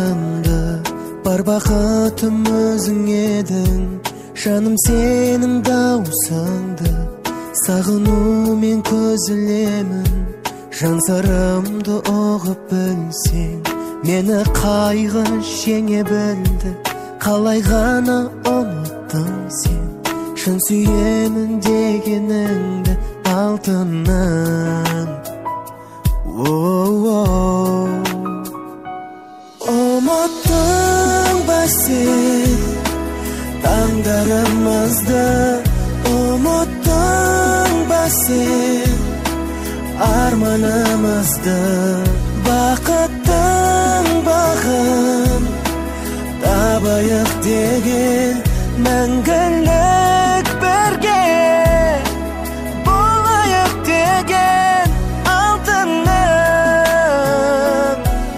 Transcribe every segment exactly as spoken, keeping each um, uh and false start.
жанымды, бар бақытым өзің едің. Жаным сенің даусыңды сағынумен көзілемін. Жан сырымды ұғып білсең, мені қайғы жеңе білді. Қалай ғана ұмыттың сен шын сүйемін дегеніңді алтыным. Ұмыттың ба сен таңдарымызды, ұмыттың ба сен арманымызды. Бақыттың бағын табайық деген, мәңгілік бірге болайық деген алтыным.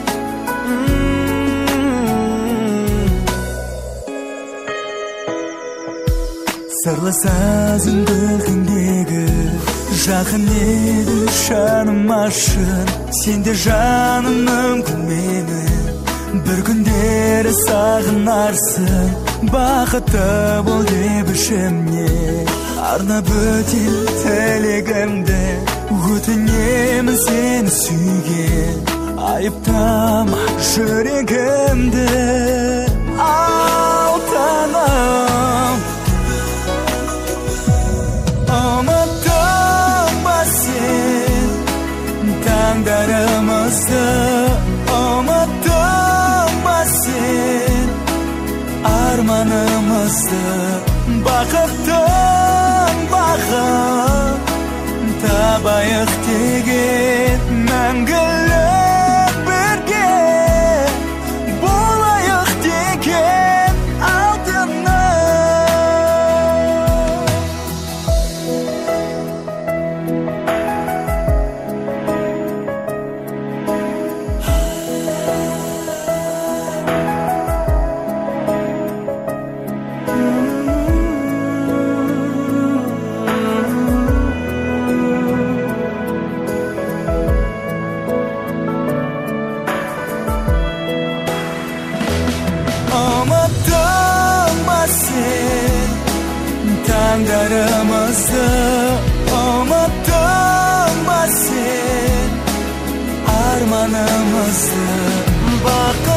Сырлы сазын күлкіңдегі жақын еді жаным ашын. Сенде жаным мүмкін менің бір күндері сағынарсың. Бақытты бол деп ішімне арнап өтем тілегімді. Өтінемін сені сүйген, айыптама жүрегімді. Алтыным, ұмыттың ба сен таңдарымызды, ұмыттың ба сен арманымызды. Бақыттың бағын табайық деген, мәңгілік бірге болайық деген алтыным. Ұмыттың ба сен таңдарымызды, ұмыттың ба сен арманымызды.